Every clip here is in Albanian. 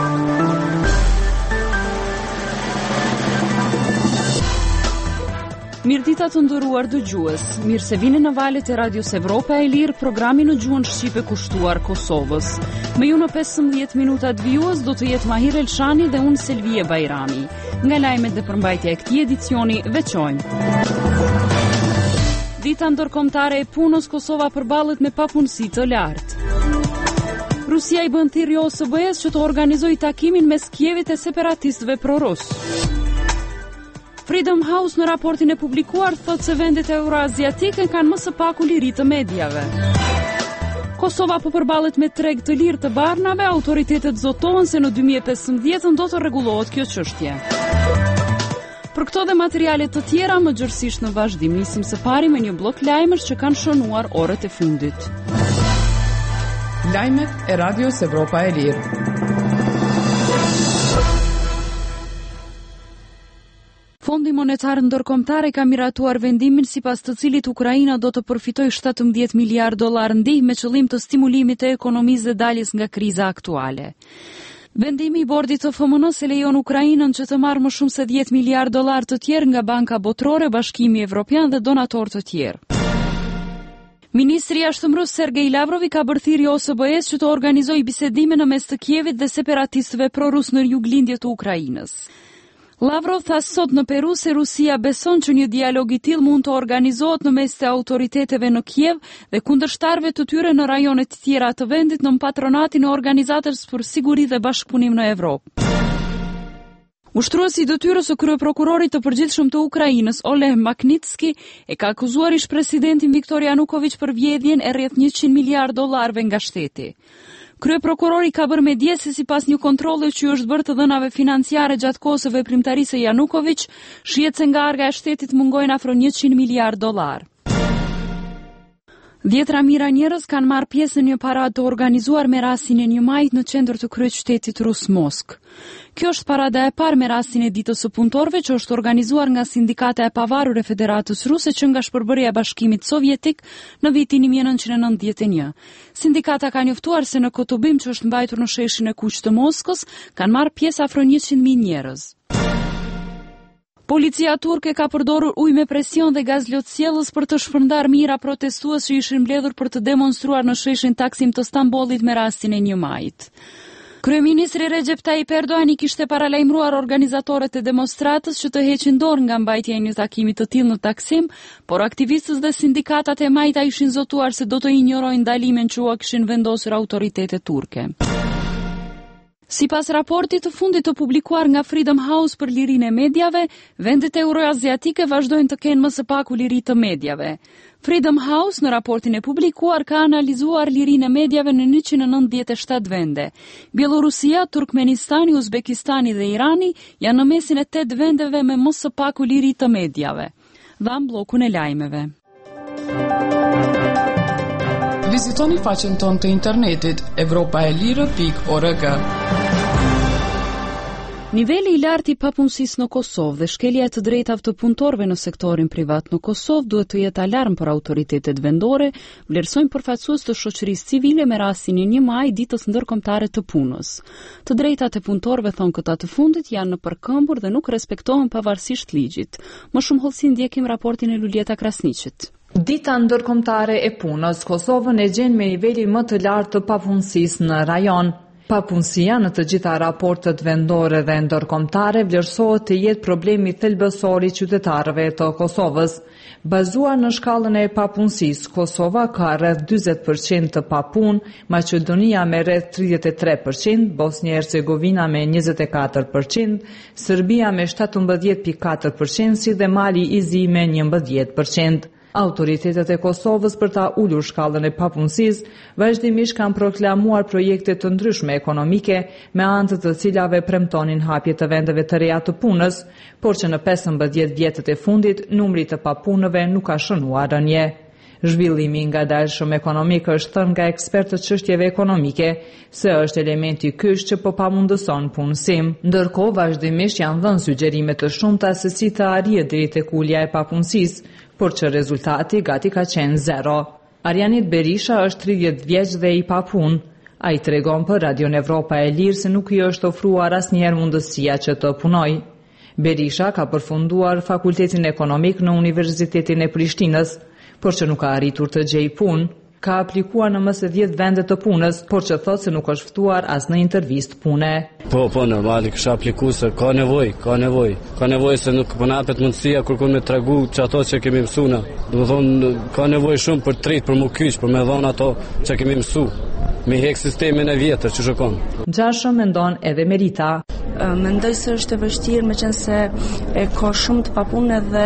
Mirëdita të nderuar dëgjues, mirë se vini në valët e Radios Evropa e Lirë, programi në gjuhën shqipe kushtuar Kosovës. Me ju në 15 minutat vijues do të jetë Mahir Elshani dhe unë Selvie Bajrami. Nga lajmet dhe përmbajtja e këtij edicioni veçojmë. Dita ndërkombëtare e punës, Kosova përballet me papunësi të lartë. Rusia i bën thirrje OSBE-s që të organizojë takimin mes Kievit e separatistëve pro-rus. Freedom House në raportin e publikuar thotë se vendet euroaziatike kanë më së paku liri të mediave. Kosova po përballet me treg të lirë të barnave, autoritetet zotohen se në 2015 do të rregullohet kjo çështje. Për këto dhe materiale të tjera më gjërësisht në vazhdim, nisim së pari me një blok lajmësh që kanë shënuar orët e fundit. Lajmet e Radios Evropa e Lirë. Fondi monetar ndërkombëtar ka miratuar vendimin sipas të cilit Ukraina do të përfitojë 17 miliard dollar ndihmë me qëllim të stimulimit të ekonomisë dhe daljes nga kriza aktuale. Vendimi i bordit të FMN-s e lejon Ukrainën që të marrë më shumë se 10 miliard dollar të tjerë nga Banka Botërore, Bashkimi Evropian dhe donatorë të tjerë. Ministri i Jashtëmbrojtjes Sergej Lavrov ka bërë thirrje OSBE-s që të organizojë bisedime në mes të Kievit dhe separatistëve pro-rus në juglindje të Ukrainës. Lavrov tha sot në Peru se Rusia beson që një dialog i tillë mund të organizohet në mes të autoriteteve në Kiev dhe kundërshtarëve të tyre në rajonet të tjera të vendit në patronatin e Organizatës për Siguri dhe Bashkëpunim në Evropë. Ushtruesi i detyrës së kryeprokurorit të përgjithshëm të Ukrainës, Oleg Magnitski, e ka akuzuar ish-presidentin Viktor Yanukovych për vjedhjen e rreth 100 miliard dollarëve nga shteti. Kryeprokurori ka bërë me dje se sipas një kontrolli që është bërë të dhënave financiare gjatë kohës së veprimtarisë së Yanukovych, shihet se nga arga e shtetit mungojnë afro 100 miliard dollar. Dhjetra mijëra njerëz kanë marrë pjesë në një paradë të organizuar me rastin e 1 majit në qendër të kryeqytetit rus Moskë. Kjo është parada e parë me rastin e ditës së punëtorëve që është organizuar nga Sindikata e Pavarur e Federatës Ruse që nga shpërbërja e Bashkimit Sovjetik në vitin 1991. Sindikata ka njoftuar se në Kotubim që është mbajtur në sheshin e Kuq të Moskës kanë marrë pjesë afro 100.000 njerëz. Policia turke ka përdorur ujë me presion dhe gaz lotësjellës për të shpërndarë mijëra protestues që ishin mbledhur për të demonstruar në sheshin Taksim të Stambollit me rastin e 1 majit. Kryeministri Recep Tayyip Erdogan i kishte paralajmëruar organizatorët e demonstratës që të heqin dorë nga mbajtja e një takimi të tillë në Taksim, por aktivistët dhe sindikatat e majta ishin zotuar se do të injorojnë ndalimin që u kishin vendosur autoritetet turke. Sipas raportit të fundit të publikuar nga Freedom House për lirinë e mediave, vendet euroaziatike vazhdojnë të kenë më së paku liri të mediave. Freedom House në raportin e publikuar ka analizuar lirinë e mediave në 197 vende. Bielorusia, Turkmenistani, Uzbekistani dhe Irani janë në mesin e 8 vendeve me më së paku liri të mediave. Dham bllokun e lajmeve. Vizitoni faqen tonë të internetit evropaelire.org. Niveli i lartë i papunësisë në Kosovë dhe shkelja e të drejtave të punëtorëve në sektorin privat në Kosovë duhet të jetë alarm për autoritetet vendore, vlerësojnë përfaqësues të shoqërisë civile me rastin e 1 maj ditës ndërkombëtare të punës. Të drejtat e punëtorëve thonë këta të fundit janë në përkëmbur dhe nuk respektohen pavarësisht ligjit. Më shumë hollësi ndjekim raportin e Lulieta Krasniqit. Dita ndërkombëtare e punës, Kosovën e gjen me nivelin më të lartë të papunësisë në rajon. Papunësia në të gjitha raportet vendore dhe ndërkombëtare vlerësohet të jetë problemi thelbësor i qytetarëve të Kosovës. Bazuar në shkallën e papunësisë, Kosova ka rreth 40% të papunë, Maqedonia me rreth 33%, Bosnia-Hercegovina me 24%, Serbia me 17.4% si dhe Mali i Zi me 11%. Autoritetet e Kosovës për ta ulur shkallën e papunësisë vazhdimisht kanë proklamuar projekte të ndryshme ekonomike me anë të cilave premtonin hapje të vendeve të reja të punës, por që në 15 vjetët e fundit numri të papunëve nuk ka shënuar rënje. Zhvillimi ngadalshëm ekonomik është thënë nga ekspertët çështjeve ekonomike se është elementi kyç që po pamundëson punësim. Ndërkohë vazhdimisht janë dhënë sugjerime të shumta se si të arrihet deri tek ulja e papunësisë, por që rezultati gati ka qenë zero. Arjanit Berisha është 30 vjeç dhe i papunë. Ai tregon për Radion Evropa e Lirë se nuk i është ofruar asnjëherë mundësia që të punojë. Berisha ka përfunduar fakultetin ekonomik në Universitetin e Prishtinës, por që nuk ka arritur të gjejë punë. Ka aplikuar në më së 10 vende të punës, por që thotë se nuk është ftuar as në intervistë pune. Po, normal, kisha aplikuar se ka nevojë se nuk po na hapet mundësia kërkon me tregu që ato që kemi mësuar. Do të thonë ka nevojë shumë për trit, për më kyç, për me dhënë ato që kemi mësuar. Me hek sistemin e vjetër që shkon. Gjashëm mendon edhe Merita. Mendoj se është e vështirë meqense ka shumë të papunë dhe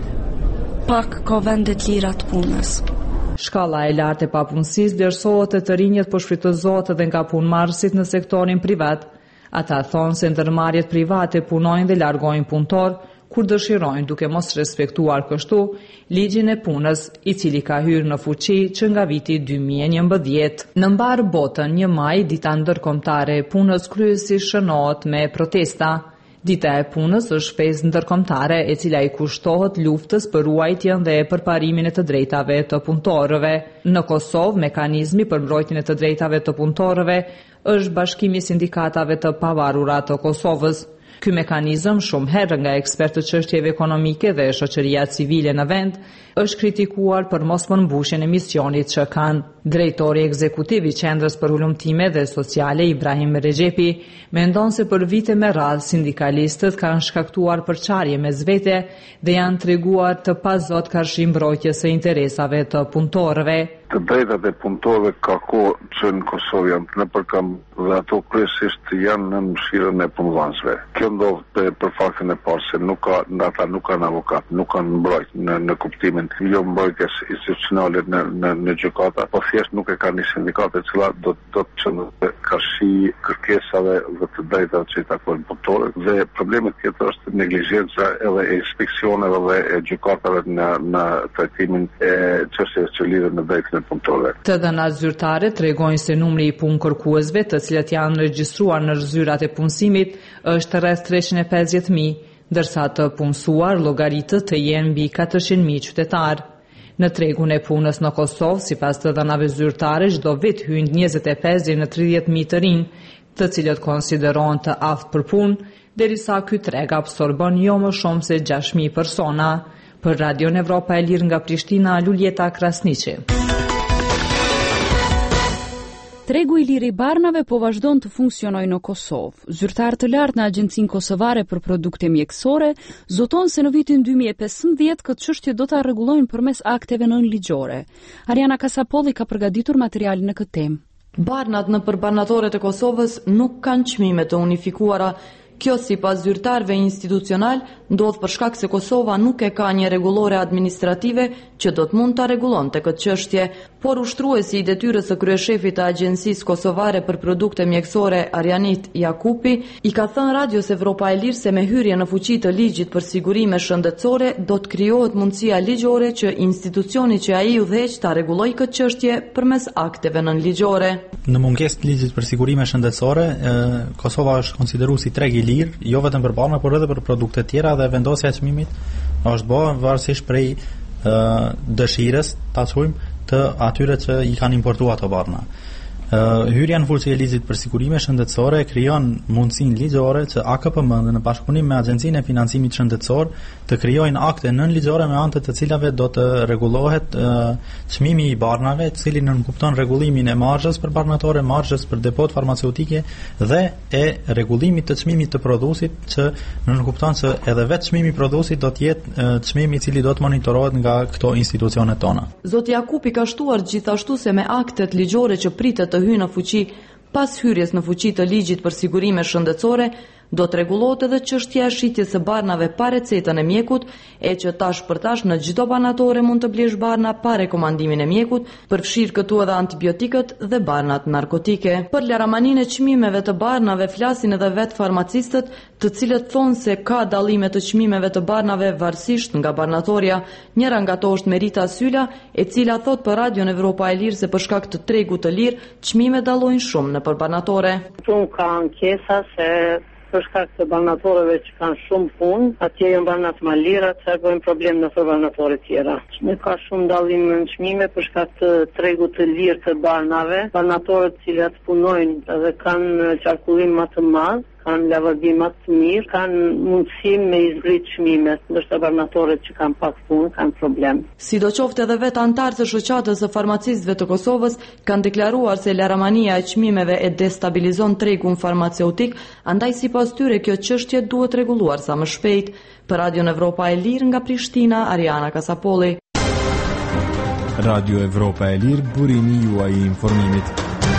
pak ka vende të lira të punës. Shkalla e lartë e papunësisë vlerësohet e të rinjët po shfrytëzohet edhe nga punëmarrësit në sektorin privat. Ata thonë se ndërmarrjet private punojnë dhe largojnë punëtor kur dëshirojnë, duke mos respektuar kështu ligjin e punës, i cili ka hyrë në fuqi që nga viti 2011. Në mbar botën, 1 maj, dita ndërkombëtare e punës kryesisht shënohet me protesta. Dita e punës është festë ndërkombëtare e cila i kushtohet luftës për ruajtjen dhe përparimin e të drejtave të punëtorëve. Në Kosovë, mekanizmi për mbrojtjen e të drejtave të punëtorëve është Bashkimi i Sindikatave të Pavarura të Kosovës. Ky mekanizëm, shumë herë nga ekspertët çështjeve ekonomike dhe shoqëria civile në vend, është kritikuar për mos përmbushjen e misionit që kanë. Drejtori ekzekutiv i Qendrës për Ulëmtime dhe Sociale, Ibrahim Rexhepi, mendon se për vite me radhë sindikalistët kanë shkaktuar përçarje mes vete dhe janë treguar të pazot karshi mbrojtjes së interesave të punëtorëve. Të drejtat e punëtorëve ka kohë që në Kosovë janë në përkam dhe ato kryesisht janë në mëshirën e punëdhënësve. Kjo ndodh për faktin e parë se ata nuk kanë avokat, nuk kanë mbrojtje në kuptimin jo mbrojtjes institucionale në gjykata, po thjesht nuk e kanë një sindikat e cila do të çndë karshi kërkesave dhe të drejtave që i takojnë punëtorëve. Dhe problemi tjetër është neglizhenca edhe e inspeksioneve dhe e gjykatave në trajtimin e çështjeve që lidhen me drejtën e punëtorëve. Të dhënat zyrtare tregojnë se numri i punë-kërkuesve të cilët janë regjistruar në zyrat e punësimit është rreth 350.000, ndërsa të punësuar llogaritët të jenë mbi 400.000 qytetar. Në tregun e punës në Kosovë, sipas të dhënave zyrtare, çdo vit hyjnë 25 deri në 30.000 të rinj, të cilët konsiderohen të aftë për punë, derisa ky treg absorbon jo më shumë se 6.000 persona. Për Radion Evropa e Lirë nga Prishtina, Luljeta Krasniqi. Tregu i lirë i barnave po vazhdon të funksionojë në Kosovë. Zyrtar të lartë në Agjencinë Kosovare për Produkte Mjekësore zoton se në vitin 2015 këtë çështje do ta rregullojnë përmes akteve nënligjore. Ariana Kasapolli ka përgatitur materialin në këtë temë. Barnat në përbanatorët e Kosovës nuk kanë çmime të unifikuara. Kjo sipas zyrtarëve institucional ndodh për shkak se Kosova nuk e ka një rregullore administrative që do të mund ta rregullonte këtë çështje, por ushtruesi i detyrës së kryeshefit të Agjencisë Kosovare për Produkte Mjekësore Arjanit Jakupi i ka thënë Radios Evropa e Lirë se me hyrje në fuqi të ligjit për sigurime shëndetësore do të krijohet mundësia ligjore që institucioni që ai udhëheq ta rregullojë këtë çështje përmes akteve nënligjore. Në mungesë të ligjit për sigurime shëndetësore, Kosova është konsideruar si treg i lirë, jo vetëm për barna, por edhe për produkte tjera dhe vendosja e çmimit është bërë varësisht prej dëshirës, ta thujmë, të atyre që i kanë importuar ato barna. Hyrja në fuqi e ligjit për sigurime shëndetësore krijon mundësinë ligjore që AKPM në bashkëpunim me Agjencinë e Financimit Shëndetësor të krijojnë akte nënligjore me anë të cilave do të rregullohet çmimi i barnave, i cili nënkupton rregullimin e marzhës për barnatore, marzhës për depot farmaceutike dhe e rregullimit të çmimit të prodhuesit që nënkupton se edhe vetë çmimi i prodhuesit do të jetë çmimi i cili do të monitorohet nga këto institucionet tona. Zoti Jakupi ka shtuar gjithashtu se me aktet ligjore që pritet të hyjnë në fuqi pas hyrjes në fuqi të ligjit për sigurime shëndetësore, do të rregullohet edhe çështja e shitjes së barnave pa recetën e mjekut, e që tash për tash në çdo banatore mund të blesh barna pa rekomandimin e mjekut, përfshir këtu edhe antibiotikët dhe barnat narkotike. Për laramaninë e çmimeve të barnave flasin edhe vetë farmacistët, të cilët thonë se ka dallime të çmimeve të barnave varësisht nga barnatoria. Njëra nga to është Merita Syla, e cila thot për Radion Evropa e Lirë se për shkak të tregut të lirë, çmimet dallojnë shumë në përbanatore. Ka ankesa se për shkak të banatorëve që kanë shumë punë, atje janë banat më lira, tregojnë problem në banatore tjera. Nuk ka shumë dallim në çmime për shkak të tregut të lirë të banave. Banatorët të cilat punojnë dhe kanë qarkullim më të madh, kanë lavadi më të mirë, kanë mundësi me izbrit çmimet, ndërsa banatorët që kanë pak punë kanë problem. Sidoqoftë edhe vetë antarët e shoqatës së farmacistëve të Kosovës kanë deklaruar se laramania e çmimeve e destabilizon tregun farmaceutik, andaj sipas tyre kjo çështje duhet rregulluar sa më shpejt. Për Radion Evropa e Lirë nga Prishtina, Ariana Kasapolli. Radio Evropa e Lirë, burimi juaj i informimit.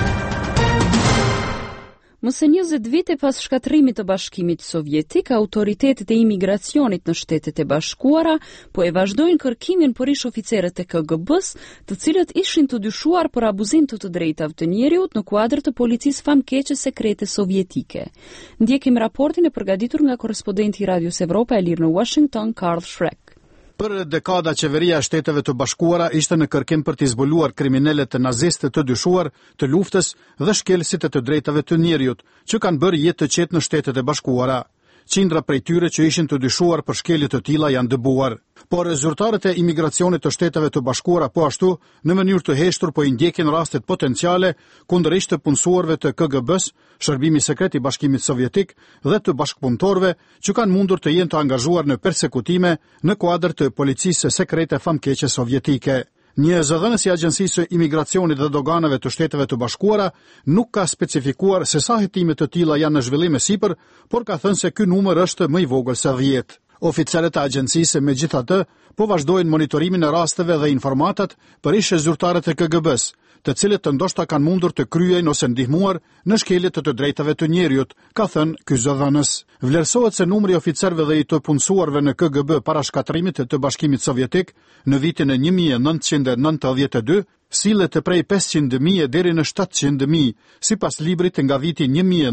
Më së 20 vite pas shkatërimit të Bashkimit Sovjetik, autoritetet e imigracionit në Shtetet e Bashkuara po e vazhdojnë kërkimin për ish oficerët e KGB-s, të cilët ishin të dyshuar për abuzim të drejtave të njerëzit në kuadër të policisë famkeqe sekrete sovjetike. Ndjekim raportin e përgatitur nga korrespondenti i Radios Evropa e Lirë në Washington, Karl Schreck. Për dekada qeveria e Shteteve të Bashkuara ishte në kërkim për të zbuluar kriminalet të nazistë të dyshuar të luftës dhe shkelësit të drejtave të njerëzit, që kanë bërë jetë të qetë në Shtetet e Bashkuara. Qindra prej tyre që ishin të dyshuar për shkelje të tilla janë dëbuar. Por zyrtarët e imigracionit të Shteteve të Bashkuara po ashtu në mënyrë të heshtur po i ndjekin rastet potenciale kundërshtë të punësuarve të KGB-s, shërbimi sekret i Bashkimit Sovjetik dhe të bashkëpunëtorëve që kanë mundur të jenë të angazhuar në persekutime në kuadër të policisë sekrete famkeqe sovjetike. Një zëdhënës i Agjencisë së Imigracionit dhe Doganave të Shteteve të Bashkuara nuk ka specifikuar se sa hetime të tilla janë në zhvillim e sipër, por ka thënë se ky numër është më i vogël se 10. Oficerët e agjencisë megjithatë po vazhdojnë monitorimin e rasteve dhe informatat për ish zyrtarët e KGB-s, të cilët të ndoshta kanë mundur të kryejnë ose ndihmuar në shkelje të drejtave të njerëzit, ka thënë ky zëdhënës. Vlerësohet se numri i oficerëve dhe i të punësuarve në KGB para shkatërimit të Bashkimit Sovjetik në vitin e 1992 sillet të prej 500.000 deri në 700.000, sipas librit nga viti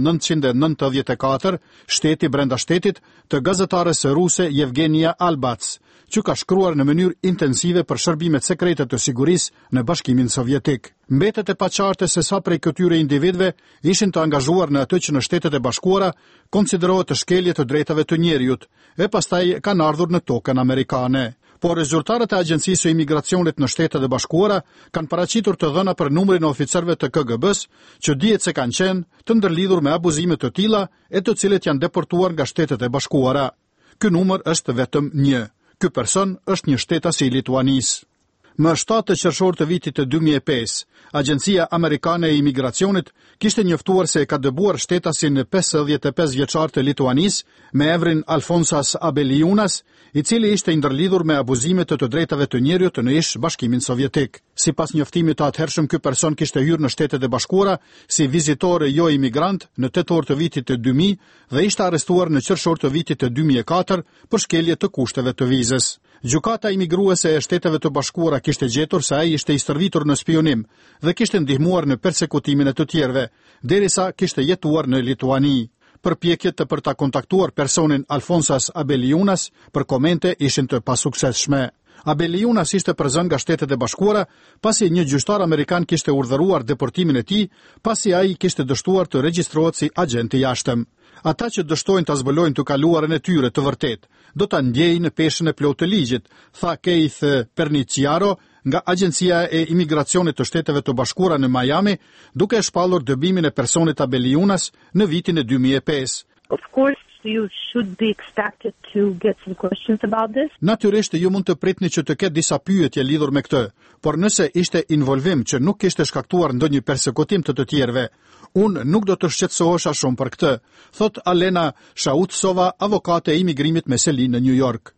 1994, Shteti brenda shtetit, të gazetarës ruse Yevgenia Albats, që ka shkruar në mënyrë intensive për shërbimet sekrete të sigurisë në Bashkimin Sovjetik. Mbetet e paqartë se sa prej këtyre individëve ishin të angazhuar në atë që në Shtetet e Bashkuara konsiderohet të shkelje të drejtave të njerëzit, e pastaj kanë ardhur në tokën amerikane. Por rezultatet e Agjencisë së Imigracionit në Shtetet e Bashkuara kanë paraqitur të dhëna për numrin e oficerëve të KGB-s që dihet se kanë qenë të ndërlidhur me abuzime të tilla e të cilët janë deportuar nga Shtetet e Bashkuara. Ky numër është vetëm 1. Ky person është një shtetas i Lituanisë. Më 7 qershor të vitit të 2005, Agjencia Amerikane e Imigracionit kishte njoftuar se ka dëbuar shtetasin 55 vjeçar të Lituanisë me emrin Alfonsas Abeliunas, i cili ishte ndërlidhur me abuzime të drejtave të njerëzit në ish Bashkimin Sovjetik. Sipas njoftimit të atëhershëm, ky person kishte hyrë në Shtetet e Bashkuara si vizitor jo imigrant në tetor të vitit të 2000 dhe ishte arrestuar në qershor të vitit të 2004 për shkelje të kushteve të vizës. Gjykata imigruese e Shteteve të Bashkuara kishte gjetur se ai ishte i stërvitur në spionim dhe kishte ndihmuar në persekutimin e të tjerëve, derisa kishte jetuar në Lituani. Përpjekjet për ta kontaktuar personin Alfonsas Abeliunas për komente ishin të pasuksesshme. Abeliunas ishte përzën nga Shtetet e Bashkuara pasi një gjyqtar amerikan kishte urdhëruar deportimin e tij, pasi ai kishte dështuar të regjistrohet si agent i jashtëm. Ata që dështojnë ta zbulojnë të kaluarën e tyre të vërtet, do ta ndjejnë në peshën e plotë të ligjit, tha Keith Perniciaro nga Agjencia e Imigracionit të Shteteve të Bashkuara në Miami, duke shpallur dëbimin e personit Abeliunas në vitin e 2005. Of course, you should be expected to get some questions about this. Natyrisht ju mund të pritni që të ketë disa pyetje lidhur me këtë, por nëse ishte involvim që nuk kishte shkaktuar ndonjë persekutim të tjerëve, unë nuk do të shqetësohesha shumë për këtë, thot Alena Shautsova, avokate e imigrimit me seli në New York.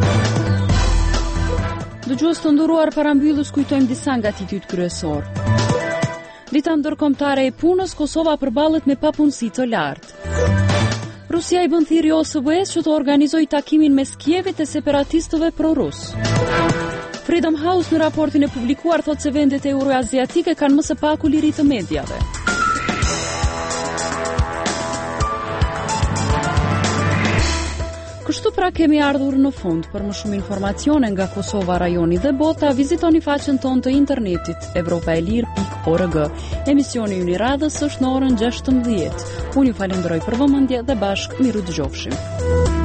Dëgjues të nderuar, para mbylljes kujtojmë disa nga titujt kryesor. Dita ndërkombëtare e punës, Kosova përballet me papunësi të lartë. Rusia i bën thirrje OSBE-s që të organizojë takimin mes Kievit e separatistëve pro-rus. Freedom House në raportin e publikuar thotë se vendet euroaziatike kanë më së paku liri të mediave. Kështu pra kemi ardhur në fund. Për më shumë informacione nga Kosova, rajoni dhe bota, vizitoni faqen tonë të internetit evropaelir.org. Emisioni ynë i radhës është në orën 16. Unë ju falenderoj për vëmendje dhe bashkë miru dëgjofshim.